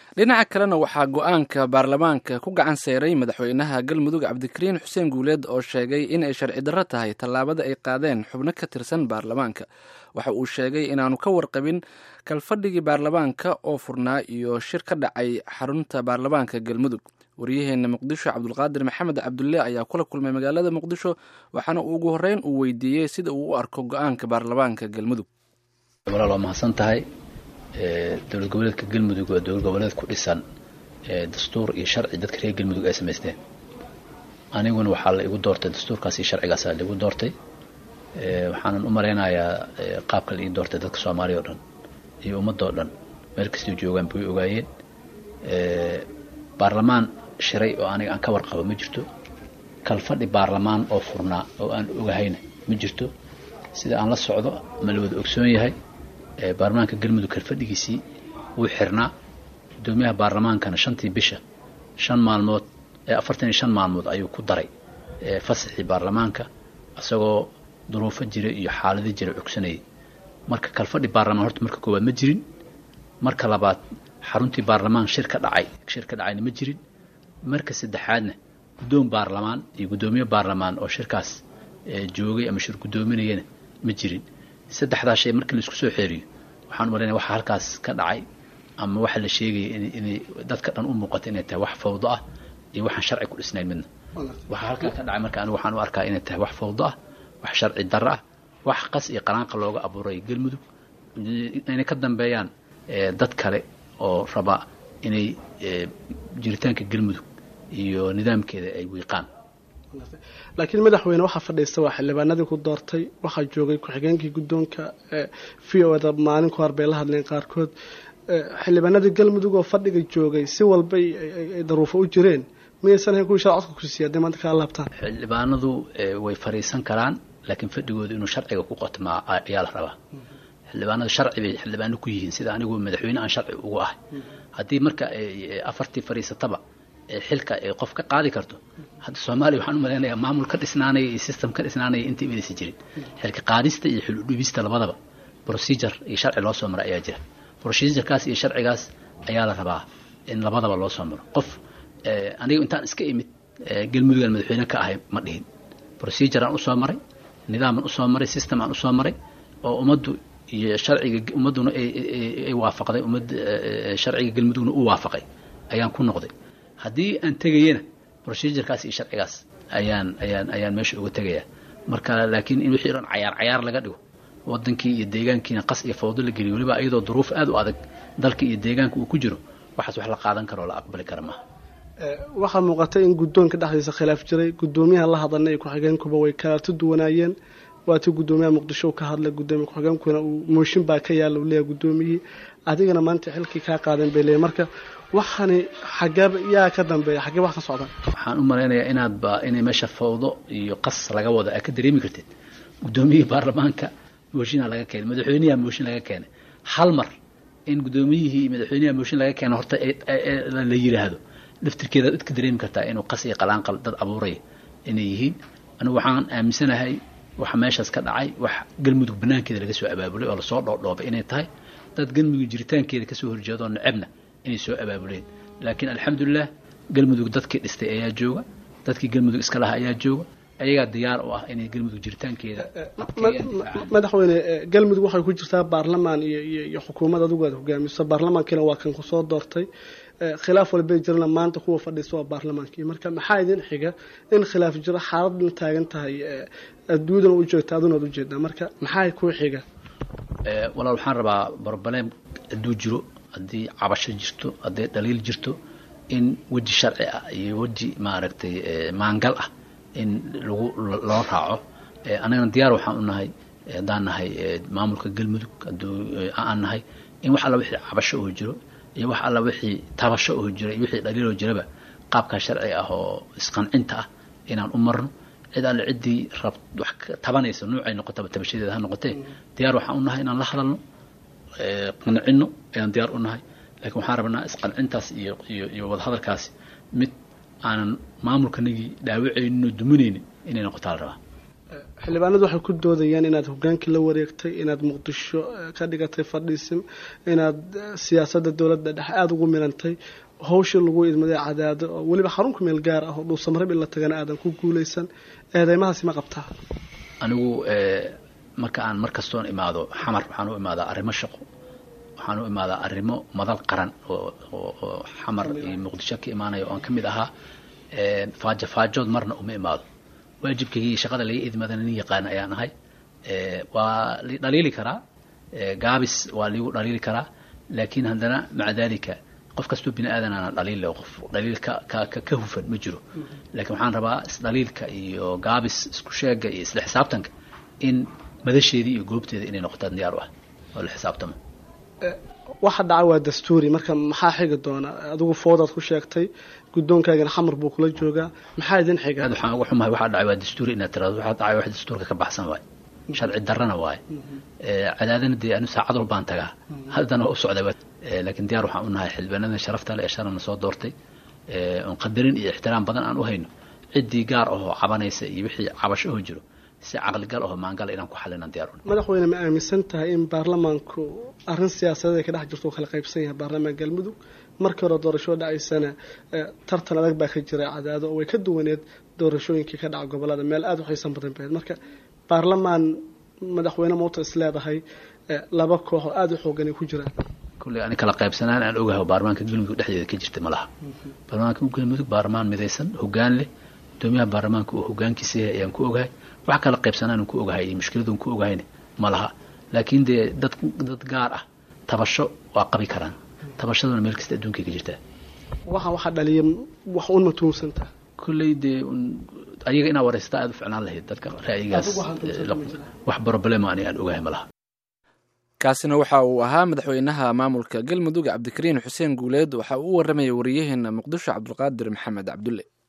dhinaca kalena waxaa go-aanka baarlamaanka ku gacan seeray madaxweynaha galmudug cabdikariin xuseen guuleed oo sheegay in ay sharci darro tahay tallaabada ay qaadeen xubno ka tirsan baarlamaanka. waxa uu sheegay inaanu ka warqabin kalfadhigii baarlamaanka oo furnaa iyo shir ka dhacay xarunta baarlamaanka galmudug. waryaheena muqdisho cabdulqaadir maxamed cabdulle ayaa kula kulmay magaalada muqdisho, waxaana ugu horeyn uu weydiiyey sida uu u arko go-aanka baarlamaanka galmudug. walaal waa mahadsan tahay. dowlad goboleedka galmudug waa dowlad goboleed ku dhisan dastuur iyo sharci dadka reer galmudug ay samaysteen. aniguna waxaa la igu doortay dastuurkaas iyo sharcigaas la igu doortay. waxaanan u malaynayaa qaabka la ii doortay dadka Soomaaliya oo dhan iyo ummadda oo dhan meel kasta joogaan bay ogaayeen. baarlamaan shiray oo aniga aan ka warqabo ma jirto. kalfadhi baarlamaan oo furnaa oo aan ogahayna ma jirto. sida aan la socdo ma la wada ogsoon yahay baarlamaanka galmudug kalfadhigiisii wuu xirnaa. gudoomiyaha baarlamaankana 5tii bisha 45 maalmood ayuu ku daray fasaxii baarlamaanka asagoo duruufo jira iyo xaalado jira cugsanayay. marka kalfadhi baarlamaan horta marka koowaad ma jirin. marka labaad xaruntii baarlamaan shir ka dhacayna ma jirin. marka saddexaadna gudoon baarlamaan iyo gudoomiye baarlamaan oo shirkaas joogay ama shir gudoominayna ma jirin. saddexdaas shay markii la isku soo xeeriyo waxaan u maleynayaa waxa halkaas ka dhacay ama waxa la sheegay in dadka dhan u muuqato inay tahay wax fawdo ah iyo waxaan sharci ku dhisnayn midna. waxa halkaas ka dhacay marka anigu waxaan u arkaa inay tahay wax fawdo ah, wax sharci darro ah, wax qas iyo qaraanqa looga abuuray galmudug inay ka dambeeyaan dad kale oo raba inay jiritaanka galmudug iyo nidaamkeeda ay wiiqaan. laakiin madaxweyne waxa fadhiista waa xildhibaanadii ku doortay, waxa joogay ku-xigeenkii gudoonka VOda maalin ku harbay la hadleen qaarkood. xildhibaanadii galmudug oo fadhiga joogay si walba ay daruufo u jireen miyaysan hayn kuwii sharcodka ku siiyay maanta ka laabtaan. xildhibaanadu way fariisan karaan laakiin fadhigooda inuu sharciga ku qotmaa ayaa la rabaa. xildhibaanadu sharci bay xildhibaano ku yihiin sida anigu madaxweyne aan sharci ugu ahay. haddii marka afartii fariisataba xilka ay qof ka qaadi karto hadda Soomaaliya waxaan u maleynayaa maamul ka dhisnaanay iyo system ka dhisnaanay intii midaysa jirin. xilka qaadista iyo xil u dhibista labadaba procedure iyo sharci loo soo maray ayaa jira. procedurekaas iyo sharcigaas ayaa la rabaa in labadaba loo soo maro. qof aniga intaan iska imid galmudug madaxweyne ka ahay ma dhihin. procedure aan u soo maray, nidaam aan u soo maray, system aan u soo maray oo ummaddu iyo sharciga ummaduna ay waafaqday, sharciga galmudugna uu waafaqay ayaan ku noqday. haddii aan tagayna procedurekaas iyo sharcigaas ayaan meesha uga tagayaa. marka laakiin in wixii dhan cayaar laga dhigo wadankii iyo deegaankiina qas iyo fawdo la geliyo waliba iyadoo duruuf aad u adag dalka iyo deegaanka uu ku jiro waxaas wax la qaadan karo oo la aqbali karo maaha. waxaa muuqata in gudoonka dhexdiisa khilaaf jiray. gudoomiyaha la hadalnay iyo ku-xigeenkuba way kala duwanaayeen. waatii gudoomiyaha muqdisho ka hadlay, gudoomiye ku-xigeenkuna uu mooshin baa ka yaala uu leeyahay gudoomiyihii adigana maanta xilkii kaa qaadan bay leeyahay. marka waxani xagee yaa ka dambeeya, xagee wax ka socdaan? waxaan u maleynayaa inay meesha fawdo iyo qas laga wada ka dareemi kartid. gudoomiyihii baarlamaanka mooshinaa laga keenay, madaxweynaha mooshin laga keenay. hal mar in gudoomiyihii madaxweynaha mooshin laga keenay horta la yiraahdo laftirkeeda dadka dareemi kartaa inuu qas iyo qalaanqal dad abuuray inay yihiin. anigu waxaan aaminsanahay waxa meeshaas ka dhacay wax galmudug banaankeeda laga soo abaabulay oo la soo dhoobay inay tahay dad galmudug jiritaankeeda ka soo horjeedo nacabna inay soo abaabuleen. laakiin alxamdulillah galmudug dadkii dhistay ayaa jooga, dadkii galmudug iska lahaa ayaa jooga, ayagaa diyaar u ah inay galmudug jiritaankeeda. madaxweyne galmudug waxay ku jirtaa baarlamaan iyo xukuumad adigu aad hogaamiso. baarlamaankiina waa kan ku soo doortay. khilaaf walbay jirna maanta kuwa fadhiista waa baarlamaankii. marka maxaa idin xiga in khilaaf jiro, xaaladna taagan tahay, adduunyadana u joogta aduna u jeedaa, marka maxaa ku xiga? walaal waxaan rabaa barbalem hadduu jiro, haddii cabasho jirto, haddii dhaliil jirto, in weji sharci ah iyo weji maaragtay maangal ah in loo raaco. anagana diyaar waxaan u nahay haddaan nahay maamulka galmudug hadduu aan nahay in wax alla wixii cabasho oo jiro iyo wax alla wixii tabasho oo jira iyo wixii dhaliil oo jiraba qaabka sharci ah oo isqancinta ah inaan u marno. cid alle ciddii wax tabanaysa nuucay noqotaba tabashadeeda ha noqotee diyaar waxaan u nahay inaan la hadalno, qancino ayaan diyaar u nahay. laakiin waxaan rabnaa isqancintaas iyo wadahadalkaasi mid aanan maamulkanagii dhaawacaynin oo duminaynin inay noqotaa la rabaa. xildhibaanadu waxay ku doodayaan inaad hogaankii la wareegtay, inaad muqdisho ka dhigatay fadhiisim, inaad siyaasadda dowladda dhexe aada ugu milantay, hawshii lagu idmaday Cadaado oo weliba xarunka meel gaar ah oo dhuusamarab in la tagana aadan ku guulaysan. eedeymahaasi ma qabtaa? anigu marka aan markastoon imaado xamar waxaan u imaadaa arrimo shaqo, waxaan u imaadaa arrimo madal qaran oo xamar iyo muqdisho ka imaanaya oo aan ka mid ahaa. faajood marna uma imaado. waajibkaygii shaqada laga idmadana nin yaqaan ayaan ahay. waa la dhaliili karaa, gaabis waa lagu dhaliili karaa, laakiin haddana maca dalika qof kastoo bini aadanana dhaliil leh, qof dhaliil ka hufan ma jiro. laakiin waxaan rabaa isdhaliilka iyo gaabis isku sheega iyo isla xisaabtanka in madasheedii iyo goobteeda inay noqotaan diyaar u ah oo la xisaabtamo. waxa dhaca waa dastuuri, marka maxaa xigi doona? adigu foodaad ku sheegtay, guddoonkaagana xamar buu kula joogaa, maxaa idin xiga? waxaan uga xumahay waxa dhacay waa dastuuri inaad tiraado. waxa dhacay wax dastuurka ka baxsan waay, sharci darrana waay. Cadaadana dee anu saacad walbaan tagaa, haddana waa u socday. laakiin diyaar waxaan u nahay xildhibaanada sharafta leh ee shalana soo doortay, oon qadarin iyo ixtiraam badan aan u hayno. ciddii gaar ahoo cabanaysa iyo wixii cabasho oo jiro si caqligal oo maangal inaan ku xallinaan diyaar u nahay. madaxweyne, ma aaminsan tahay in baarlamaanku arrin siyaasadeed ay ka dhex jirto oo kala qaybsan yahay baarlamaanka Galmudug? markii hore doorashada dhacaysana tartan adag baa ka jiray Cadaado oo way ka duwaneed doorashooyinkii ka dhaca gobolada, meel aada u xiisan badan bayd. marka baarlamaan madaxweyne moota is leedahay laba koox oo aada u xoogan ay ku jiraan. kulley ani kala qaybsanaan aan ogahay baarlamaanka Galmudug dhexdeeda ka jirta ma laha. baarlamaanka Galmudug baarlamaan midaysan, hoggaan leh, gudoomiyaha baarlamaanka oo hoggaankiisa ayaan ku ogahay. wax kala qaybsanaan ku ogahay iyo mushkiladun ku ogahayna ma laha. laakiin dee dad gaar ah tabasho waa qabi karaan. tabashaduna meel kasta adduunka ka jirtaa. waxa dhaliya wax un matuumsanta kulley dee ayaga inaa wareystaa aada u ficnaan lahayd dadka ra'yigaas. wax problema ani aan ogahay ma laha. kaasina waxa uu ahaa madaxweynaha maamulka Galmudug Cabdikariin Xuseen Guuleed. waxa uu u waramayay wariyaheena Muqdisho Cabdulqaadir Maxamed Cabdulle.